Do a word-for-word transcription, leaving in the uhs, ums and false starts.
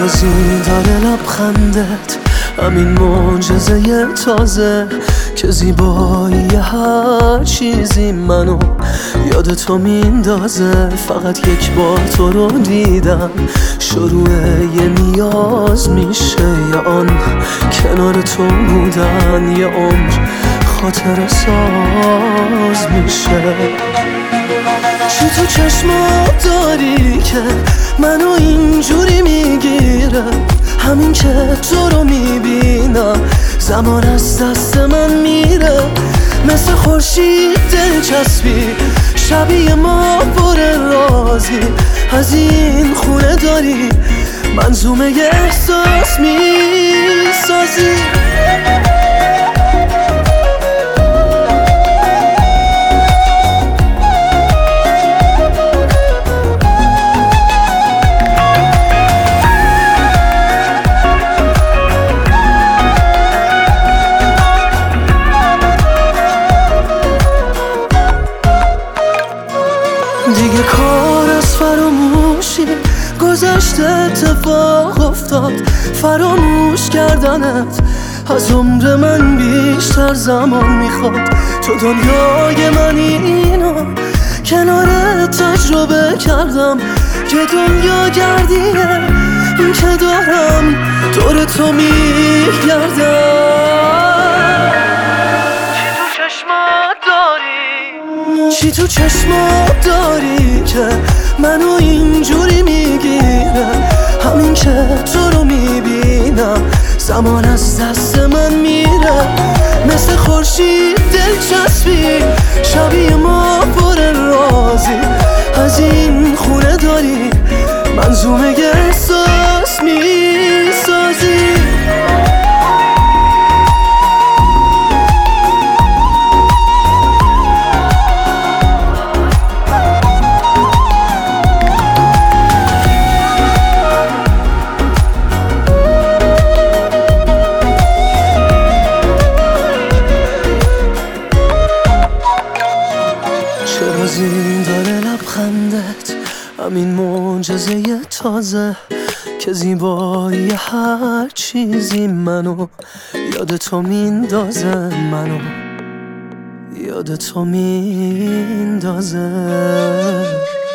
چرا زین داره لبخندت، همین معجزه تازه که زیبایی هر چیزی منو یاد تو میندازه. فقط یک بار تو رو دیدم شروع یه نیاز میشه، یا آن کنار تو بودن یه عمر خاطر ساز میشه. چی تو چشمات داری که منو اینجوری میگیره؟ همین که تو رو میبینم زمان از دست من میره. مثل خورشید دلچسبی شبیه ما پر رازی، از این خونه داری منظومه ی احساس میسازی. دیگه کار از فراموشی گذشته، اتفاق افتاد فراموش کردنت از عمر من بیشتر زمان میخواد. تو دنیای منی، اینو کنار تجربه کردم که دنیا گردیه این که دارم دور تو میگردم. چی تو چشمات داری که منو اینجوری میگیره؟ همین که تو رو میبینم زمان از دست من میره. مثل خورشید دلچسبی شبیه ما پر رازی، از این خونه داری منظومه ی احساس میسازی. چرا زین داره لبخندت، همین معجزه ی تازه که زیبایی هر چیزی منو یاد تو میندازه، منو یاد تو میندازه.